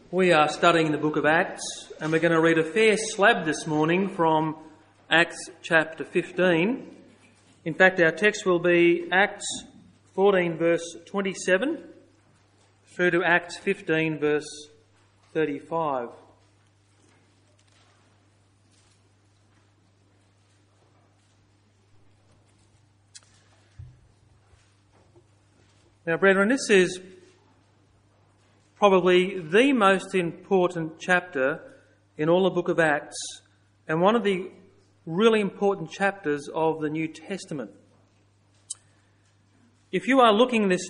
We are studying the book of Acts, and we're going to read a fair slab this morning from Acts chapter 15. In fact, our text will be Acts 14 verse 27 through to Acts 15 verse 35. Now, brethren, this is probably the most important chapter in all the book of Acts, and one of the really important chapters of the New Testament. If you are looking this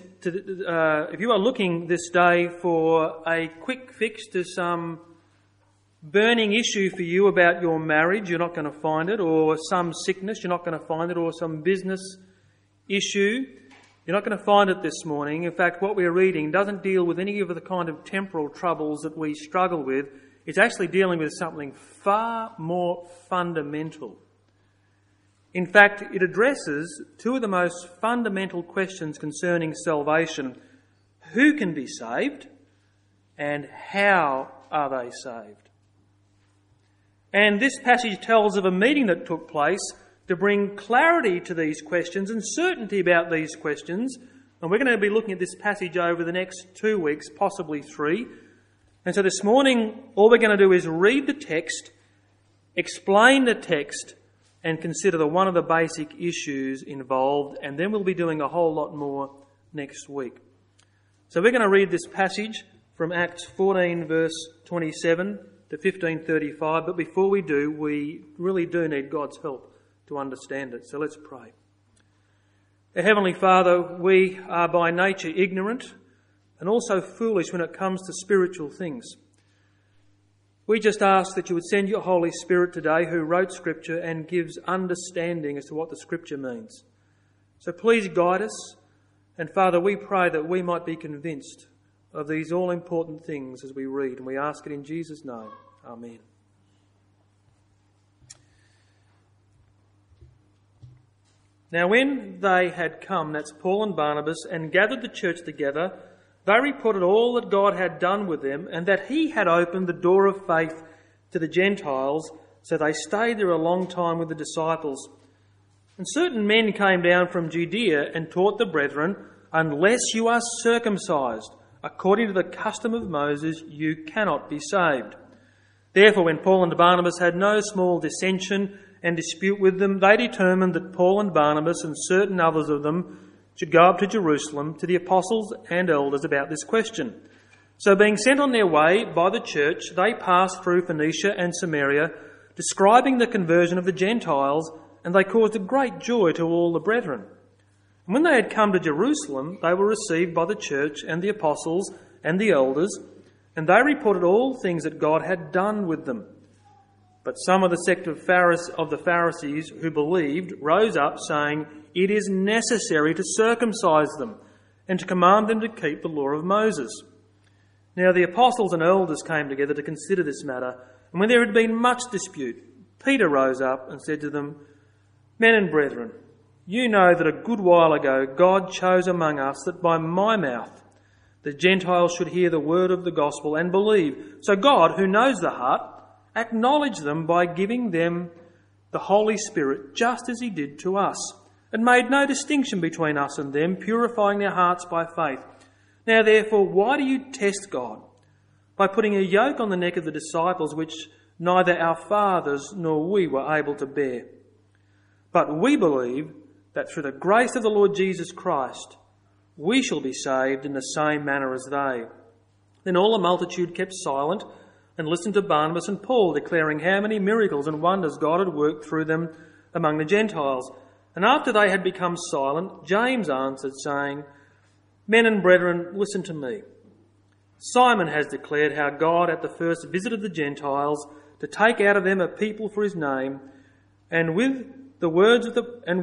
day for a quick fix to some burning issue for you about your marriage, you're not going to find it, or some sickness, you're not going to find it, or some business issue, you're not going to find it this morning. In fact, what we're reading doesn't deal with any of the kind of temporal troubles that we struggle with. It's actually dealing with something far more fundamental. In fact, it addresses two of the most fundamental questions concerning salvation. Who can be saved, and how are they saved? And this passage tells of a meeting that took place to bring clarity to these questions and certainty about these questions. And we're going to be looking at this passage over the next 2 weeks, possibly 3. And so this morning, all we're going to do is read the text, explain the text, and consider one of the basic issues involved. And then we'll be doing a whole lot more next week. So we're going to read this passage from Acts 14 verse 27 to 15:35. But before we do, we really do need God's help to understand it. So let's pray. Our Heavenly Father, we are by nature ignorant and also foolish when it comes to spiritual things. We just ask that you would send your Holy Spirit today, who wrote Scripture and gives understanding as to what the Scripture means. So please guide us, and Father, we pray that we might be convinced of these all-important things as we read, and we ask it in Jesus' name. Amen. Now when they had come, that's Paul and Barnabas, and gathered the church together, they reported all that God had done with them, and that he had opened the door of faith to the Gentiles, so they stayed there a long time with the disciples. And certain men came down from Judea and taught the brethren, unless you are circumcised according to the custom of Moses, you cannot be saved. Therefore, when Paul and Barnabas had no small dissension and dispute with them, they determined that Paul and Barnabas and certain others of them should go up to Jerusalem to the apostles and elders about this question. So being sent on their way by the church, they passed through Phoenicia and Samaria, describing the conversion of the Gentiles, and they caused a great joy to all the brethren. And when they had come to Jerusalem, they were received by the church and the apostles and the elders, and they reported all things that God had done with them. But some of the sect of the Pharisees who believed rose up, saying, it is necessary to circumcise them and to command them to keep the law of Moses. Now the apostles and elders came together to consider this matter, and when there had been much dispute, Peter rose up and said to them, men and brethren, you know that a good while ago God chose among us that by my mouth the Gentiles should hear the word of the gospel and believe. So God, who knows the heart, acknowledged them by giving them the Holy Spirit, just as he did to us, and made no distinction between us and them, purifying their hearts by faith. Now therefore, why do you test God? By putting a yoke on the neck of the disciples, which neither our fathers nor we were able to bear. But we believe that through the grace of the Lord Jesus Christ, we shall be saved in the same manner as they. Then all the multitude kept silent, and listened to Barnabas and Paul, declaring how many miracles and wonders God had worked through them among the Gentiles. And after they had become silent, James answered, saying, men and brethren, listen to me. Simon has declared how God at the first visited the Gentiles to take out of them a people for his name, and with this the words of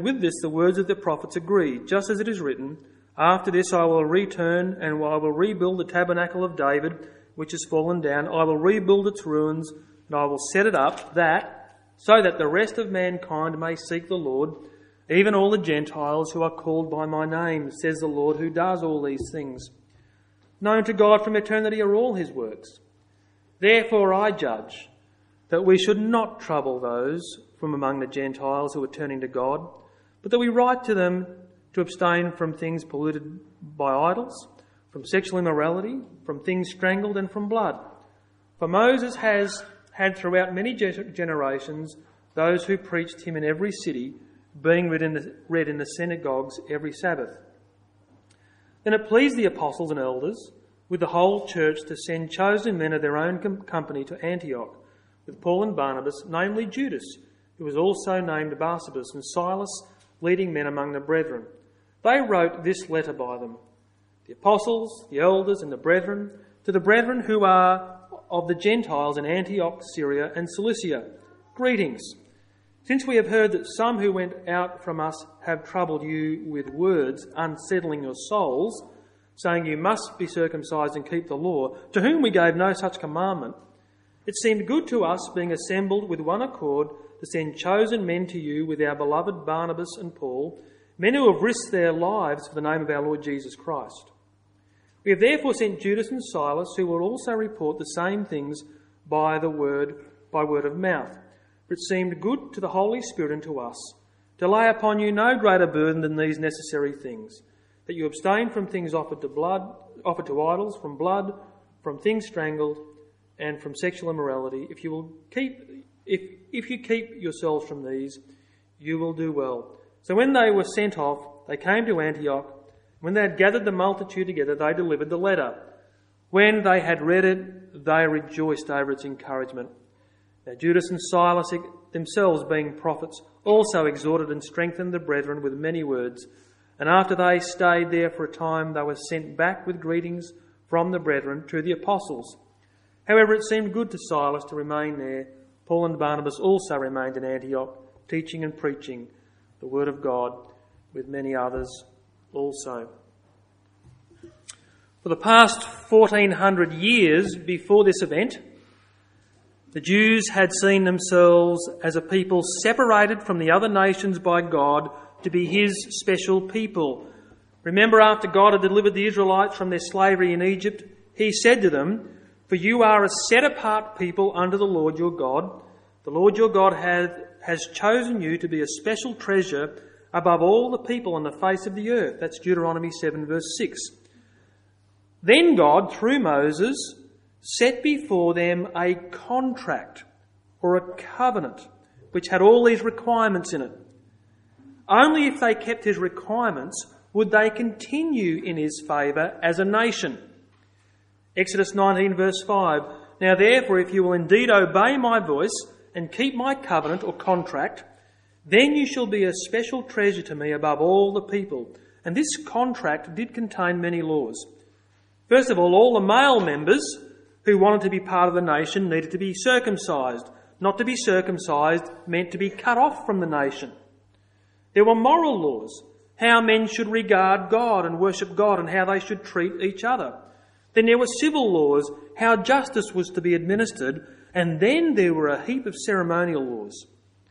the prophets agree, just as it is written, after this I will return, and I will rebuild the tabernacle of David, which has fallen down. I will rebuild its ruins, and I will set it up, so that the rest of mankind may seek the Lord, even all the Gentiles who are called by my name, says the Lord, who does all these things. Known to God from eternity are all his works, Therefore I judge that we should not trouble those from among the Gentiles who are turning to God, but that we write to them to abstain from things polluted by idols, from sexual immorality, from things strangled, and from blood. For Moses has had throughout many generations those who preached him in every city, being read in the synagogues every Sabbath. Then it pleased the apostles and elders with the whole church to send chosen men of their own company to Antioch, with Paul and Barnabas, namely Judas, who was also named Barsabas, and Silas, leading men among the brethren. They wrote this letter by them: the apostles, the elders, and the brethren, to the brethren who are of the Gentiles in Antioch, Syria, and Cilicia, greetings. Since we have heard that some who went out from us have troubled you with words, unsettling your souls, saying you must be circumcised and keep the law, to whom we gave no such commandment, it seemed good to us, being assembled with one accord, to send chosen men to you with our beloved Barnabas and Paul, men who have risked their lives for the name of our Lord Jesus Christ. We have therefore sent Judas and Silas, who will also report the same things by word of mouth. For it seemed good to the Holy Spirit and to us to lay upon you no greater burden than these necessary things, that you abstain from things offered to idols, from blood, from things strangled, and from sexual immorality. If you keep yourselves from these, you will do well. So when they were sent off, they came to Antioch. When they had gathered the multitude together, they delivered the letter. When they had read it, they rejoiced over its encouragement. Now Judas and Silas, themselves being prophets, also exhorted and strengthened the brethren with many words. And after they stayed there for a time, they were sent back with greetings from the brethren to the apostles. However, it seemed good to Silas to remain there. Paul and Barnabas also remained in Antioch, teaching and preaching the word of God with many others also. For the past 1400 years before this event, the Jews had seen themselves as a people separated from the other nations by God to be his special people. Remember, after God had delivered the Israelites from their slavery in Egypt, he said to them, "For you are a set-apart people unto the Lord your God. The Lord your God has chosen you to be a special treasure above all the people on the face of the earth." That's Deuteronomy 7 verse 6. Then God, through Moses, set before them a contract or a covenant which had all these requirements in it. Only if they kept his requirements would they continue in his favour as a nation. Exodus 19 verse 5. Now therefore, if you will indeed obey my voice and keep my covenant or contract, then you shall be a special treasure to me above all the people. And this contract did contain many laws. First of all the male members who wanted to be part of the nation needed to be circumcised. Not to be circumcised meant to be cut off from the nation. There were moral laws, how men should regard God and worship God and how they should treat each other. Then there were civil laws, how justice was to be administered, and then there were a heap of ceremonial laws.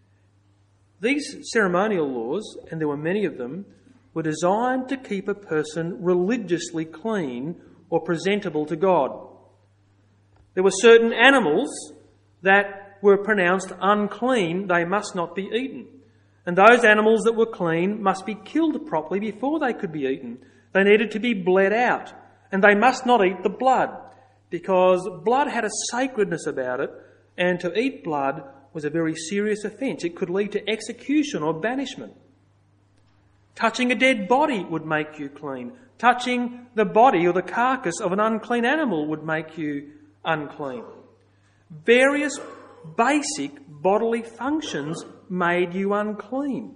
These ceremonial laws, and there were many of them, were designed to keep a person religiously clean or presentable to God. There were certain animals that were pronounced unclean, they must not be eaten. And those animals that were clean must be killed properly before they could be eaten. They needed to be bled out, and they must not eat the blood, because blood had a sacredness about it, and to eat blood was a very serious offence. It could lead to execution or banishment. Touching a dead body would make you clean. Touching the body or the carcass of an unclean animal would make you unclean. Various basic bodily functions made you unclean.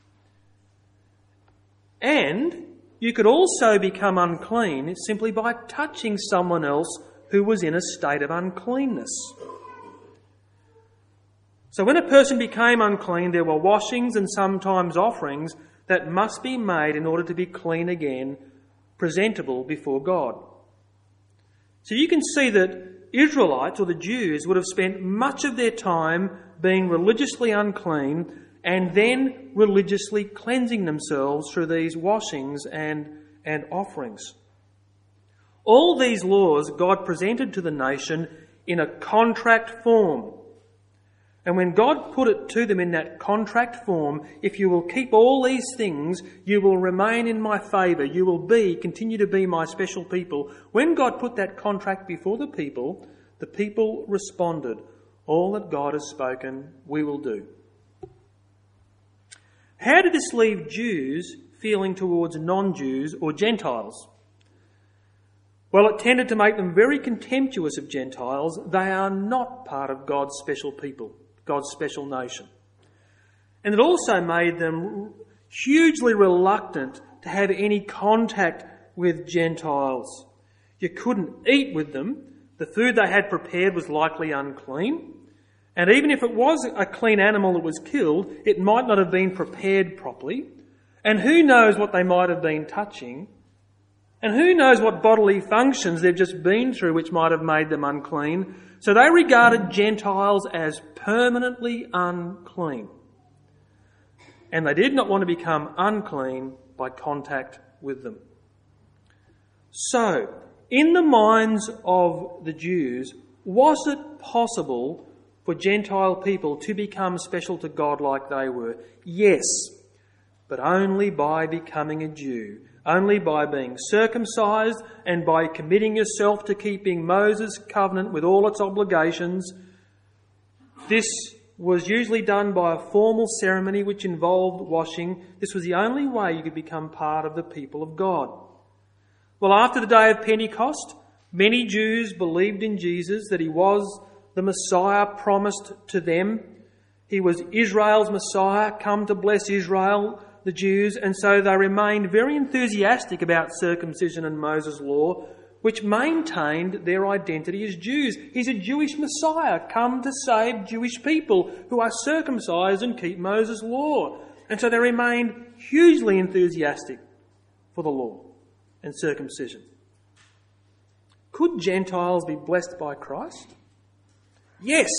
And you could also become unclean simply by touching someone else who was in a state of uncleanness. So when a person became unclean, there were washings and sometimes offerings that must be made in order to be clean again, presentable before God. So you can see that Israelites or the Jews would have spent much of their time being religiously unclean and then religiously cleansing themselves through these washings and offerings. All these laws God presented to the nation in a contract form. And when God put it to them in that contract form, if you will keep all these things, you will remain in my favour. You will continue to be my special people. When God put that contract before the people responded, all that God has spoken, we will do. How did this leave Jews feeling towards non-Jews or Gentiles? Well, it tended to make them very contemptuous of Gentiles. They are not part of God's special people, God's special nation. And it also made them hugely reluctant to have any contact with Gentiles. You couldn't eat with them. The food they had prepared was likely unclean. And even if it was a clean animal that was killed, it might not have been prepared properly. And who knows what they might have been touching. And who knows what bodily functions they've just been through which might have made them unclean. So they regarded Gentiles as permanently unclean. And they did not want to become unclean by contact with them. So, in the minds of the Jews, was it possible for Gentile people to become special to God like they were? Yes, but only by becoming a Jew. Only by being circumcised and by committing yourself to keeping Moses' covenant with all its obligations. This was usually done by a formal ceremony which involved washing. This was the only way you could become part of the people of God. Well, after the day of Pentecost, many Jews believed in Jesus, that he was the Messiah promised to them. He was Israel's Messiah, come to bless Israel, the Jews, and so they remained very enthusiastic about circumcision and Moses' law, which maintained their identity as Jews. He's a Jewish Messiah, come to save Jewish people who are circumcised and keep Moses' law. And so they remained hugely enthusiastic for the law and circumcision. Could Gentiles be blessed by Christ? Yes,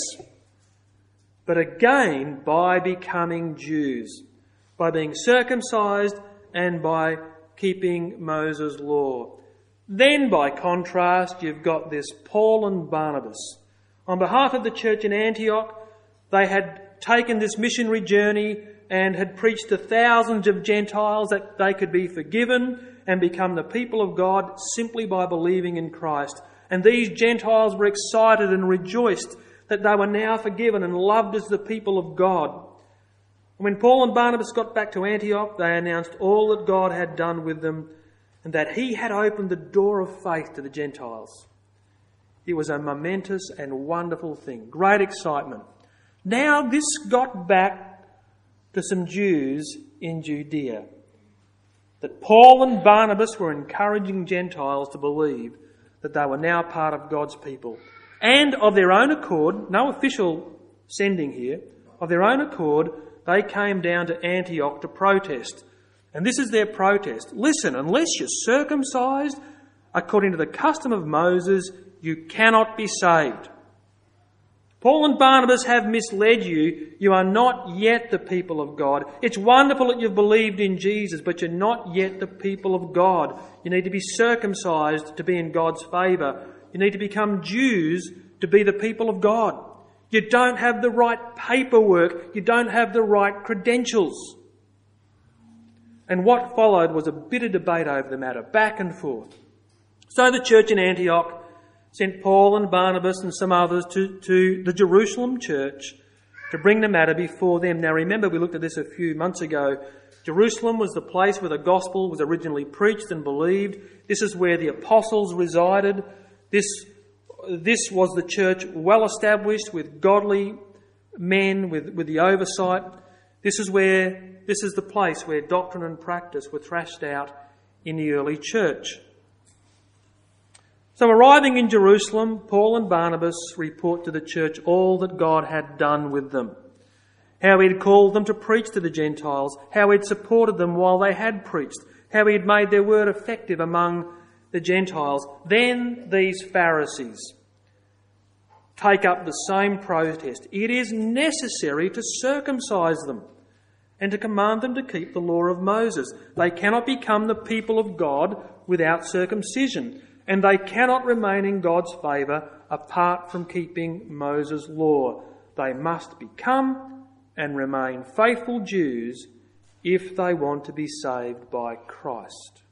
but again by becoming Jews, by being circumcised and by keeping Moses' law. Then, by contrast, you've got this Paul and Barnabas. On behalf of the church in Antioch, they had taken this missionary journey and had preached to thousands of Gentiles that they could be forgiven and become the people of God simply by believing in Christ. And these Gentiles were excited and rejoiced that they were now forgiven and loved as the people of God. When Paul and Barnabas got back to Antioch, they announced all that God had done with them and that he had opened the door of faith to the Gentiles. It was a momentous and wonderful thing. Great excitement. Now this got back to some Jews in Judea, that Paul and Barnabas were encouraging Gentiles to believe that they were now part of God's people. And of their own accord, no official sending here, of their own accord, they came down to Antioch to protest. And this is their protest. Listen, unless you're circumcised according to the custom of Moses, you cannot be saved. Paul and Barnabas have misled you. You are not yet the people of God. It's wonderful that you've believed in Jesus, but you're not yet the people of God. You need to be circumcised to be in God's favour. You need to become Jews to be the people of God. You don't have the right paperwork. You don't have the right credentials. And what followed was a bitter debate over the matter, back and forth. So the church in Antioch sent Paul and Barnabas and some others to the Jerusalem church to bring the matter before them. Now remember, we looked at this a few months ago. Jerusalem was the place where the gospel was originally preached and believed. This is where the apostles resided. This was the church well established with godly men, with the oversight. This is the place where doctrine and practice were thrashed out in the early church. So arriving in Jerusalem, Paul and Barnabas report to the church all that God had done with them. How he had called them to preach to the Gentiles, how he had supported them while they had preached, how he had made their word effective among the Gentiles. Then these Pharisees take up the same protest. It is necessary to circumcise them and to command them to keep the law of Moses. They cannot become the people of God without circumcision. and they cannot remain in God's favour apart from keeping Moses' law. They must become and remain faithful Jews if they want to be saved by Christ.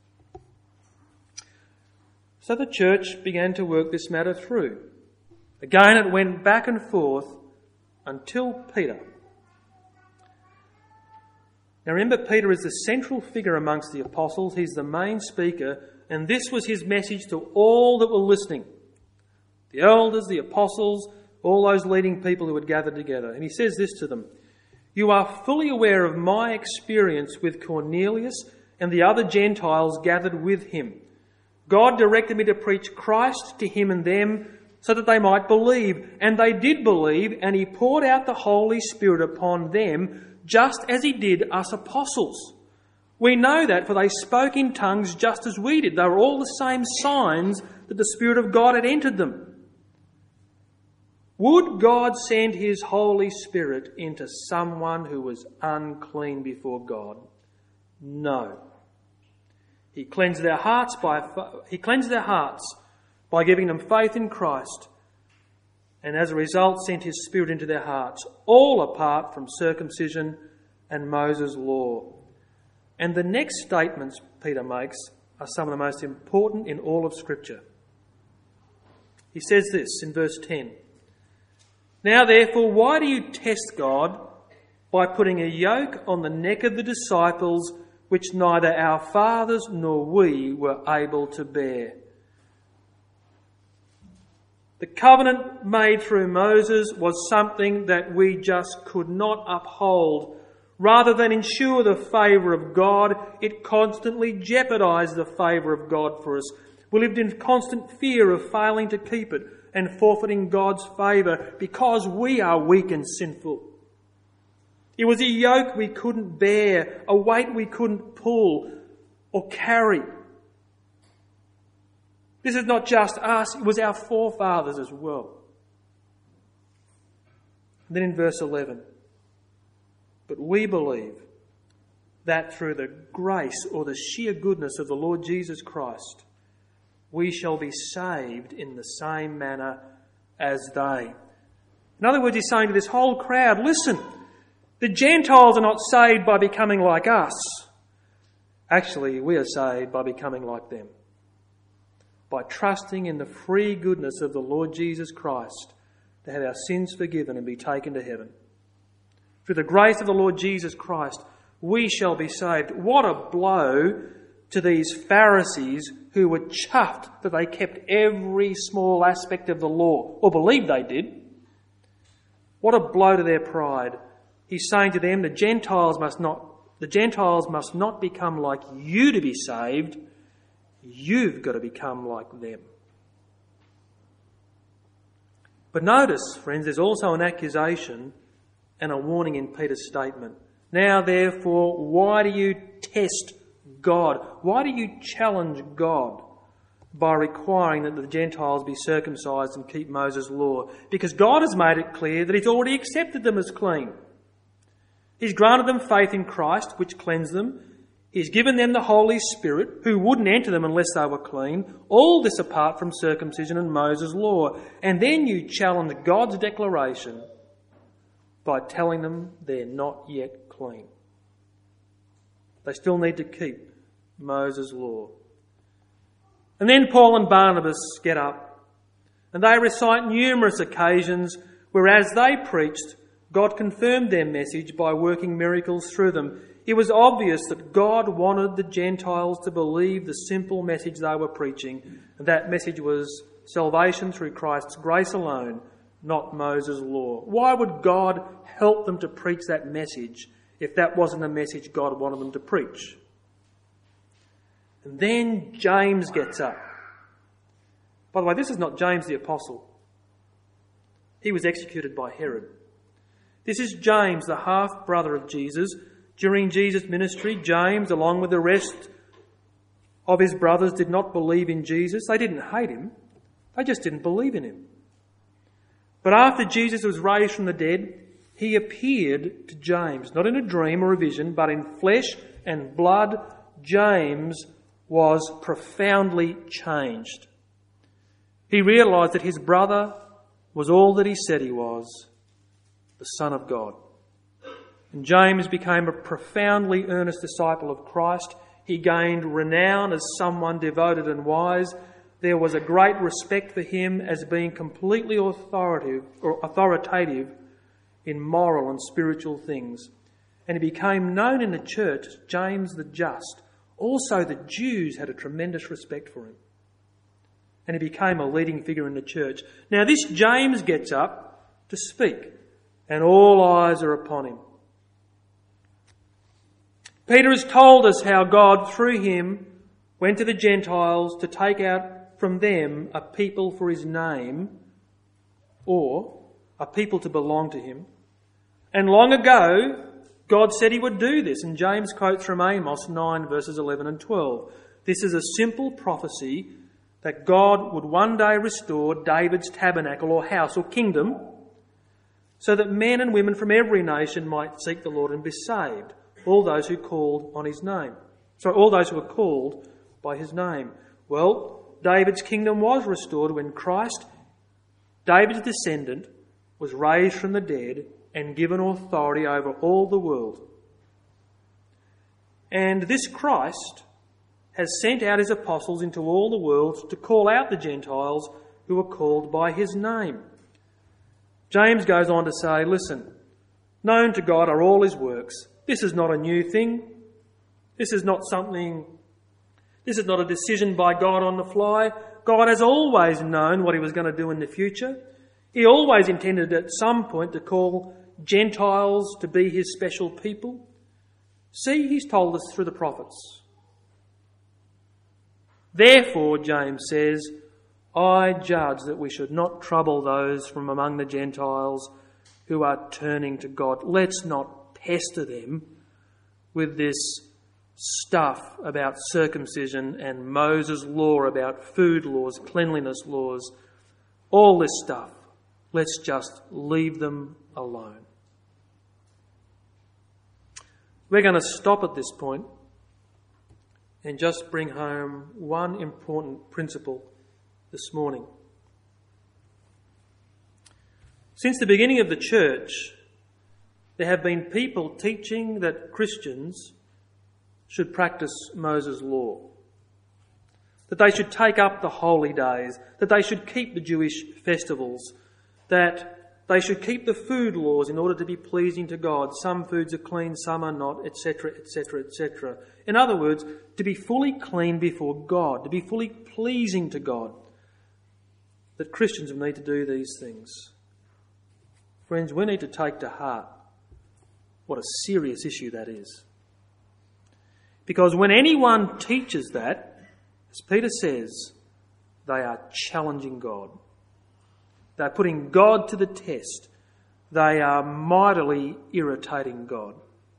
So the church began to work this matter through. Again, it went back and forth until Peter. Now remember, Peter is the central figure amongst the apostles. He's the main speaker, and this was his message to all that were listening. The elders, the apostles, all those leading people who had gathered together. And he says this to them: "You are fully aware of my experience with Cornelius and the other Gentiles gathered with him. God directed me to preach Christ to him and them so that they might believe. And they did believe, and he poured out the Holy Spirit upon them just as he did us apostles. We know that, for they spoke in tongues just as we did. They were all the same signs that the Spirit of God had entered them." Would God send his Holy Spirit into someone who was unclean before God? No. He cleansed their hearts by giving them faith in Christ, and as a result sent his Spirit into their hearts, all apart from circumcision and Moses' law. And the next statements Peter makes are some of the most important in all of Scripture. He says this in verse 10. "Now therefore, why do you test God by putting a yoke on the neck of the disciples which neither our fathers nor we were able to bear?" The covenant made through Moses was something that we just could not uphold. Rather than ensure the favour of God, it constantly jeopardised the favour of God for us. We lived in constant fear of failing to keep it and forfeiting God's favour because we are weak and sinful. It was a yoke we couldn't bear, a weight we couldn't pull or carry. This is not just us, it was our forefathers as well. And then in verse 11, "But we believe that through the grace or the sheer goodness of the Lord Jesus Christ, we shall be saved in the same manner as they." In other words, he's saying to this whole crowd, listen, the Gentiles are not saved by becoming like us. Actually, we are saved by becoming like them. By trusting in the free goodness of the Lord Jesus Christ to have our sins forgiven and be taken to heaven. Through the grace of the Lord Jesus Christ, we shall be saved. What a blow to these Pharisees who were chuffed that they kept every small aspect of the law, or believed they did. What a blow to their pride. He's saying to them, the Gentiles must not become like you to be saved. You've got to become like them. But notice, friends, there's also an accusation and a warning in Peter's statement. "Now, therefore, why do you test God? Why do you challenge God by requiring that the Gentiles be circumcised and keep Moses' law? Because God has made it clear that he's already accepted them as clean. He's granted them faith in Christ, which cleansed them. He's given them the Holy Spirit, who wouldn't enter them unless they were clean. All this apart from circumcision and Moses' law. And then you challenge God's declaration by telling them they're not yet clean. They still need to keep Moses' law." And then Paul and Barnabas get up and they recite numerous occasions where, as they preached, God confirmed their message by working miracles through them. It was obvious that God wanted the Gentiles to believe the simple message they were preaching, and that message was salvation through Christ's grace alone, not Moses' law. Why would God help them to preach that message if that wasn't the message God wanted them to preach? And then James gets up. By the way, this is not James the Apostle. He was executed by Herod. This is James, the half-brother of Jesus. During Jesus' ministry, James, along with the rest of his brothers, did not believe in Jesus. They didn't hate him. They just didn't believe in him. But after Jesus was raised from the dead, he appeared to James, not in a dream or a vision, but in flesh and blood. James was profoundly changed. He realised that his brother was all that he said he was, the Son of God. And James became a profoundly earnest disciple of Christ. He gained renown as someone devoted and wise. There was a great respect for him as being completely authoritative in moral and spiritual things. And he became known in the church as James the Just. Also, the Jews had a tremendous respect for him. And he became a leading figure in the church. Now, this James gets up to speak, and all eyes are upon him. Peter has told us how God, through him, went to the Gentiles to take out from them a people for his name, or a people to belong to him. And long ago, God said he would do this. And James quotes from Amos 9 verses 11 and 12. This is a simple prophecy that God would one day restore David's tabernacle or house or kingdom, so that men and women from every nation might seek the Lord and be saved. All those who called on his name. All those who were called by his name. Well, David's kingdom was restored when Christ, David's descendant, was raised from the dead and given authority over all the world. And this Christ has sent out his apostles into all the world to call out the Gentiles who are called by his name. James goes on to say, listen, known to God are all his works. This is not a new thing. This is not a decision by God on the fly. God has always known what he was going to do in the future. He always intended at some point to call Gentiles to be his special people. See, he's told us through the prophets. Therefore, James says, I judge that we should not trouble those from among the Gentiles who are turning to God. Let's not pester them with this stuff about circumcision and Moses' law about food laws, cleanliness laws, all this stuff. Let's just leave them alone. We're going to stop at this point and just bring home one important principle this morning. Since the beginning of the church, there have been people teaching that Christians should practice Moses' law, that they should take up the holy days, that they should keep the Jewish festivals, that they should keep the food laws in order to be pleasing to God. Some foods are clean, some are not, etc., etc., etc. In other words, to be fully clean before God, to be fully pleasing to God, that Christians will need to do these things. Friends, we need to take to heart what a serious issue that is. Because when anyone teaches that, as Peter says, they are challenging God. They're putting God to the test. They are mightily irritating God.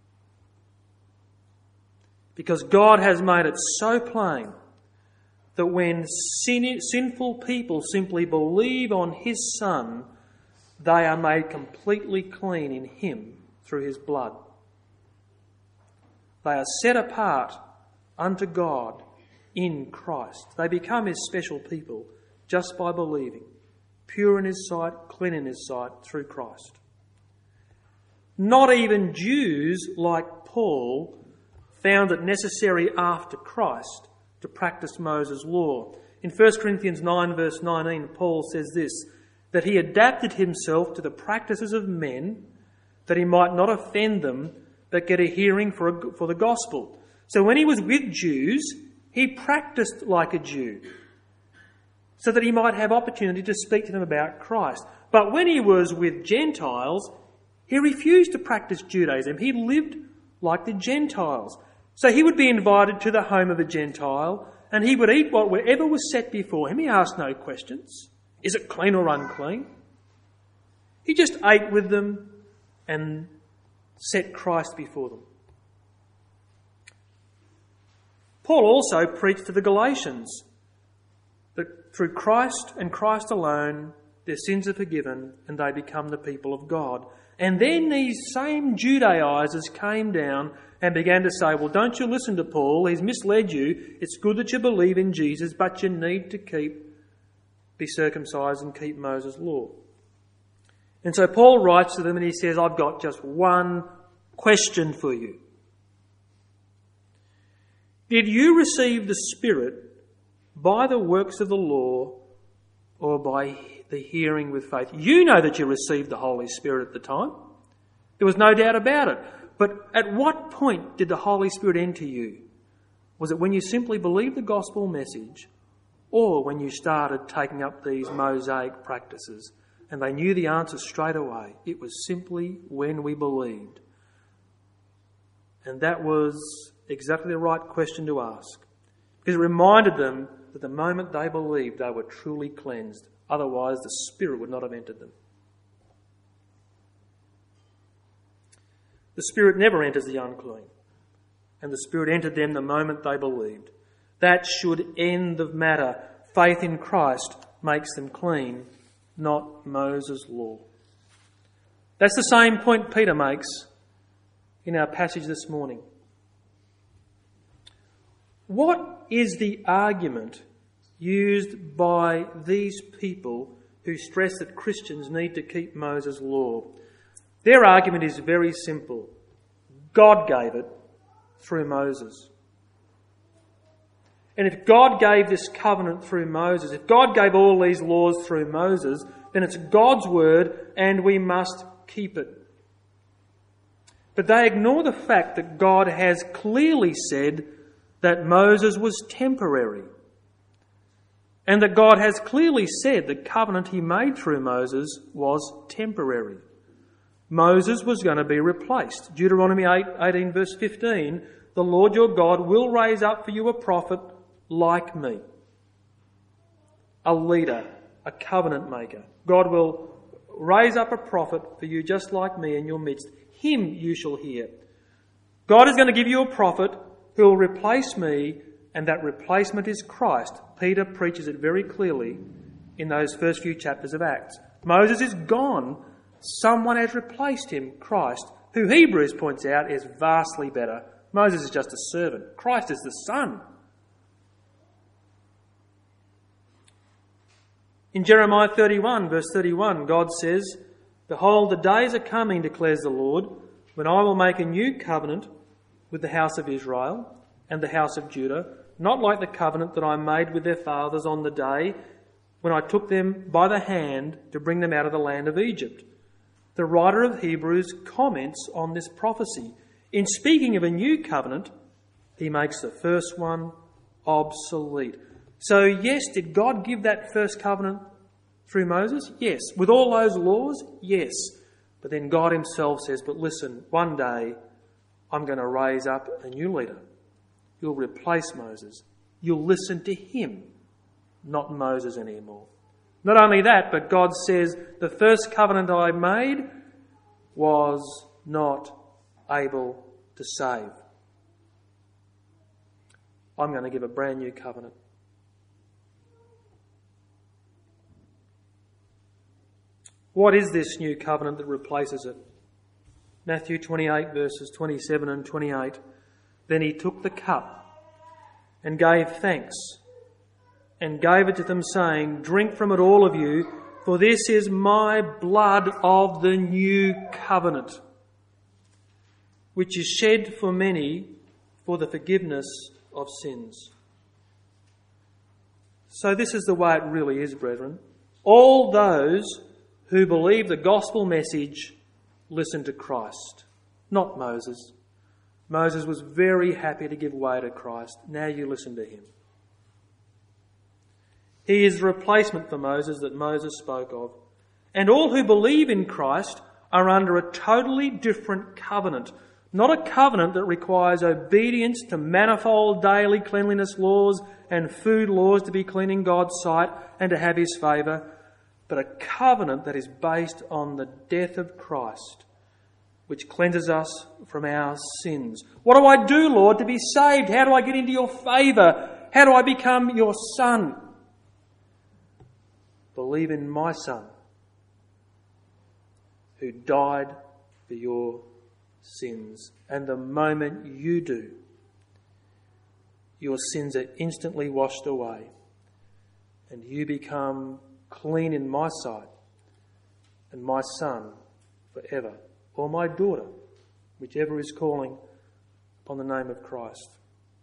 Because God has made it so plain that when sinful people simply believe on his Son, they are made completely clean in him through his blood. They are set apart unto God in Christ. They become his special people just by believing. Pure in his sight, clean in his sight, through Christ. Not even Jews like Paul found it necessary after Christ to practice Moses' law. In 1 Corinthians 9 verse 19, Paul says this, that he adapted himself to the practices of men that he might not offend them, but get a hearing for the gospel. So when he was with Jews, he practiced like a Jew, so that he might have opportunity to speak to them about Christ. But when he was with Gentiles, he refused to practice Judaism. He lived like the Gentiles. So he would be invited to the home of a Gentile, and he would eat whatever was set before him. He asked no questions. Is it clean or unclean? He just ate with them and set Christ before them. Paul also preached to the Galatians that through Christ and Christ alone, their sins are forgiven and they become the people of God. And then these same Judaizers came down and began to say, well, don't you listen to Paul, he's misled you. It's good that you believe in Jesus, but you need to keep be circumcised and keep Moses' law. And so Paul writes to them and he says, I've got just one question for you. Did you receive the Spirit by the works of the law or by the hearing with faith? You know that you received the Holy Spirit at the time. There was no doubt about it. But at what point did the Holy Spirit enter you? Was it when you simply believed the gospel message, or when you started taking up these Mosaic practices? And they knew the answer straight away. It was simply when we believed. And that was exactly the right question to ask. Because it reminded them that the moment they believed, they were truly cleansed. Otherwise, the Spirit would not have entered them. The Spirit never enters the unclean. And the Spirit entered them the moment they believed. That should end the matter. Faith in Christ makes them clean, not Moses' law. That's the same point Peter makes in our passage this morning. What is the argument used by these people who stress that Christians need to keep Moses' law? Their argument is very simple. God gave it through Moses. And if God gave this covenant through Moses, if God gave all these laws through Moses, then it's God's word and we must keep it. But they ignore the fact that God has clearly said that Moses was temporary. And that God has clearly said the covenant he made through Moses was temporary. Moses was going to be replaced. Deuteronomy 18 verse 15, the Lord your God will raise up for you a prophet like me. A leader, a covenant maker. God will raise up a prophet for you just like me in your midst. Him you shall hear. God is going to give you a prophet who will replace me, and that replacement is Christ. Peter preaches it very clearly in those first few chapters of Acts. Moses is gone. Someone has replaced him, Christ, who Hebrews points out is vastly better. Moses is just a servant. Christ is the Son. In Jeremiah 31, verse 31, God says, Behold, the days are coming, declares the Lord, when I will make a new covenant with the house of Israel and the house of Judah, not like the covenant that I made with their fathers on the day when I took them by the hand to bring them out of the land of Egypt. The writer of Hebrews comments on this prophecy. In speaking of a new covenant, he makes the first one obsolete. So yes, did God give that first covenant through Moses? Yes. With all those laws? Yes. But then God himself says, but listen, one day I'm going to raise up a new leader. You'll replace Moses. You'll listen to him, not Moses anymore. Not only that, but God says the first covenant I made was not able to save. I'm going to give a brand new covenant. What is this new covenant that replaces it? Matthew 28 verses 27 and 28. Then he took the cup and gave thanks and gave it to them, saying, Drink from it, all of you, for this is my blood of the new covenant, which is shed for many for the forgiveness of sins. So this is the way it really is, brethren. All those who believe the gospel message listen to Christ, not Moses. Moses was very happy to give way to Christ. Now you listen to him. He is the replacement for Moses that Moses spoke of. And all who believe in Christ are under a totally different covenant. Not a covenant that requires obedience to manifold daily cleanliness laws and food laws to be clean in God's sight and to have his favour, but a covenant that is based on the death of Christ, which cleanses us from our sins. What do I do, Lord, to be saved? How do I get into your favour? How do I become your son? Believe in my Son, who died for your sins. And the moment you do, your sins are instantly washed away and you become clean in my sight, and my son forever, or my daughter, whichever is calling upon the name of Christ.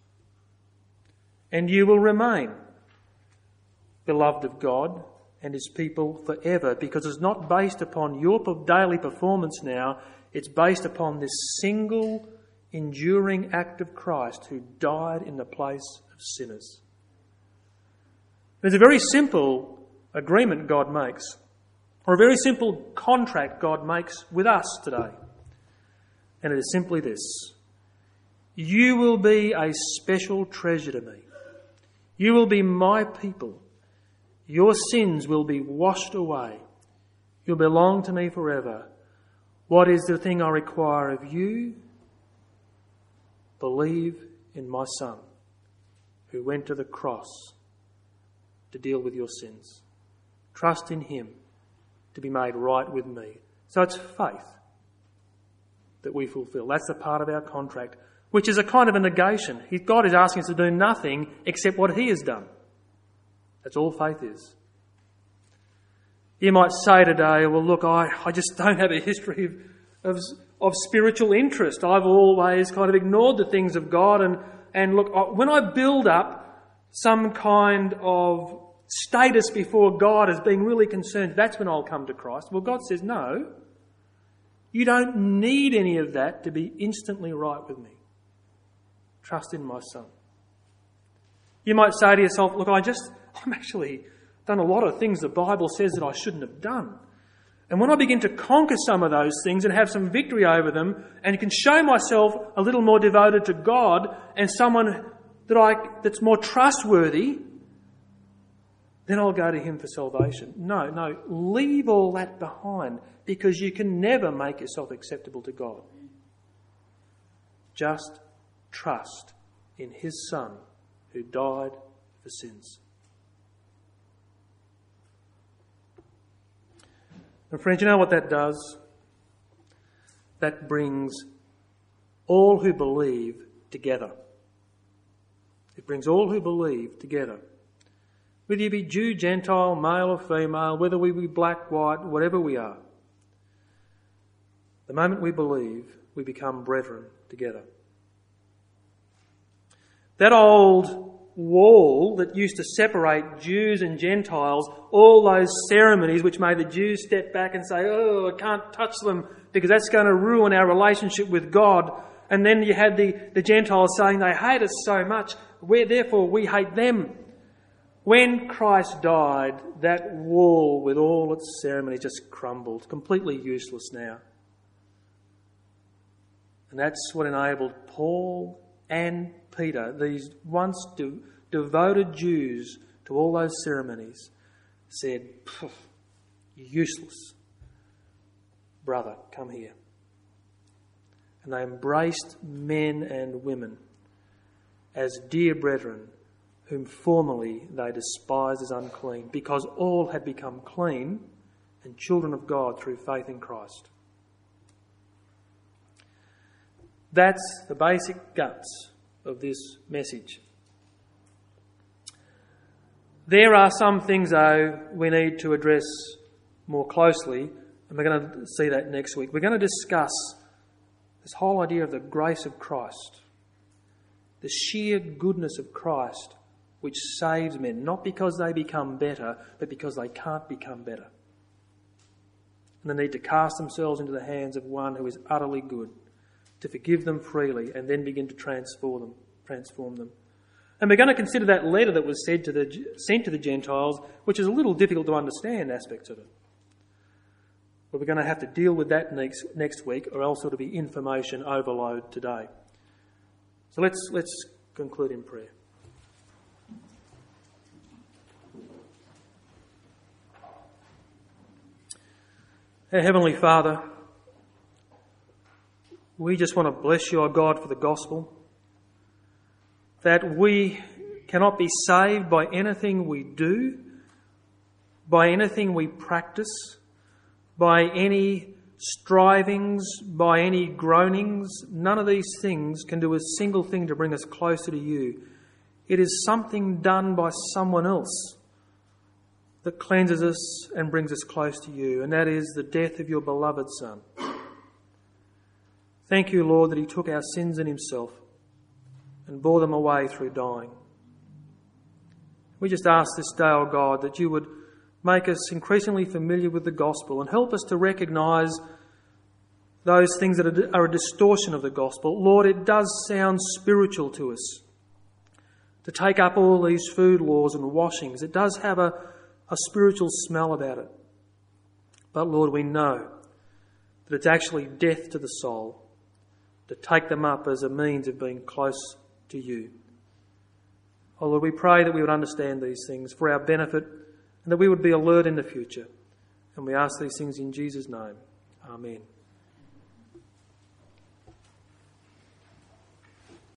And you will remain beloved of God and his people forever, because it's not based upon your daily performance now, it's based upon this single enduring act of Christ who died in the place of sinners. There's a very simple agreement God makes, or a very simple contract God makes with us today. And it is simply this: you will be a special treasure to me. You will be my people. Your sins will be washed away. You'll belong to me forever. What is the thing I require of you? Believe in my Son, who went to the cross to deal with your sins. Trust in him to be made right with me. So it's faith that we fulfill. That's the part of our contract, which is a kind of a negation. God is asking us to do nothing except what he has done. That's all faith is. You might say today, well, look, I just don't have a history of spiritual interest. I've always kind of ignored the things of God. And look, when I build up some kind of status before God as being really concerned, that's when I'll come to Christ. Well, God says, no, you don't need any of that to be instantly right with me. Trust in my Son. You might say to yourself, look, I'm actually done a lot of things the Bible says that I shouldn't have done. And when I begin to conquer some of those things and have some victory over them, and can show myself a little more devoted to God and someone that's more trustworthy, then I'll go to him for salvation. No, leave all that behind, because you can never make yourself acceptable to God. Just trust in his Son who died for sins. And friends, you know what that does? That brings all who believe together. It brings all who believe together. Whether you be Jew, Gentile, male or female, whether we be black, white, whatever we are. The moment we believe, we become brethren together. That old wall that used to separate Jews and Gentiles, all those ceremonies which made the Jews step back and say, oh, I can't touch them because that's going to ruin our relationship with God. And then you had the Gentiles saying they hate us so much, therefore we hate them. When Christ died, that wall with all its ceremonies just crumbled, completely useless now. And that's what enabled Paul and Peter, these once devoted Jews to all those ceremonies, said, useless. Brother, come here. And they embraced men and women as dear brethren, whom formerly they despised as unclean, because all had become clean and children of God through faith in Christ. That's the basic guts of this message. There are some things, though, we need to address more closely, and we're going to see that next week. We're going to discuss this whole idea of the grace of Christ, the sheer goodness of Christ, which saves men, not because they become better, but because they can't become better. And they need to cast themselves into the hands of one who is utterly good, to forgive them freely and then begin to transform them. And we're going to consider that letter that was sent to the Gentiles, which is a little difficult to understand aspects of it. But we're going to have to deal with that next week, or else it'll be information overload today. So let's conclude in prayer. Our Heavenly Father, we just want to bless you, our God, for the gospel, that we cannot be saved by anything we do, by anything we practice, by any strivings, by any groanings. None of these things can do a single thing to bring us closer to you. It is something done by someone else that cleanses us and brings us close to you, and that is the death of your beloved Son. Thank you, Lord, that he took our sins in himself and bore them away through dying. We just ask this day, O God, that you would make us increasingly familiar with the gospel and help us to recognise those things that are a distortion of the gospel. Lord, it does sound spiritual to us to take up all these food laws and washings. It does have a spiritual smell about it. But Lord, we know that it's actually death to the soul to take them up as a means of being close to you. Oh Lord, we pray that we would understand these things for our benefit and that we would be alert in the future. And we ask these things in Jesus' name. Amen.